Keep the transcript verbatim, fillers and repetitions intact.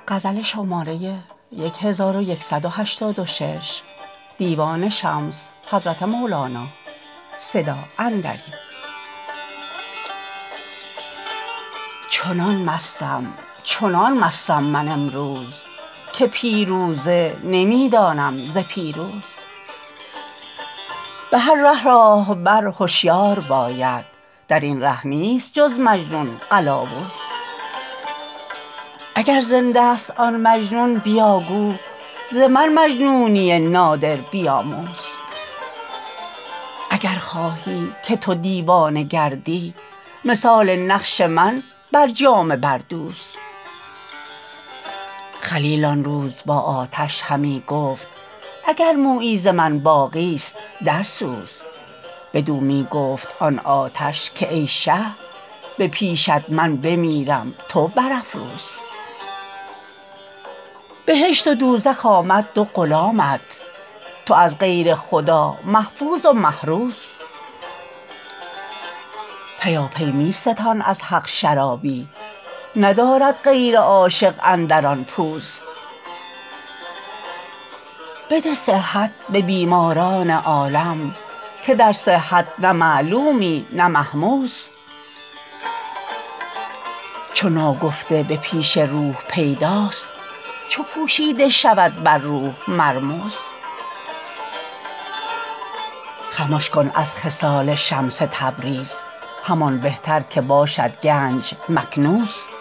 غزل شماره هزار و صد و هشتاد و شش دیوان شمس حضرت مولانا صدا اندریم. چنان مستم چنان مستم من امروز که پیروزه نمی دانم ز پیروز. به هر ره راهبر هشیار باید، در این ره نیست جز مجنون قلاوز. اگر زنده ست آن مجنون بیا گو، ز من مجنونی نادر بیاموز. اگر خواهی که تو دیوانه گردی، مثال نقش من بر جامه بردوز. خلیل آن روز با آتش همی گفت اگر مویی ز من باقیست درسوز. بدو می گفت آن آتش که ای شه، به پیشت من بمیرم تو برافروز. بهشت و دوزخ آمد دو غلامت، تو از غیر خدا محفوظ و محروز. پیاپی می ستان از حق شرابی، ندارد غیر عاشق اندر آن پوز. بده صحت به بیماران عالم، که در صحت نه معلومی نه مهموز. چو ناگفته به پیش روح پیداست، چو پوشیده شود بر روح مرموز. خمش کن از خصال شمس تبریز، همان بهتر که باشد گنج مکنوز.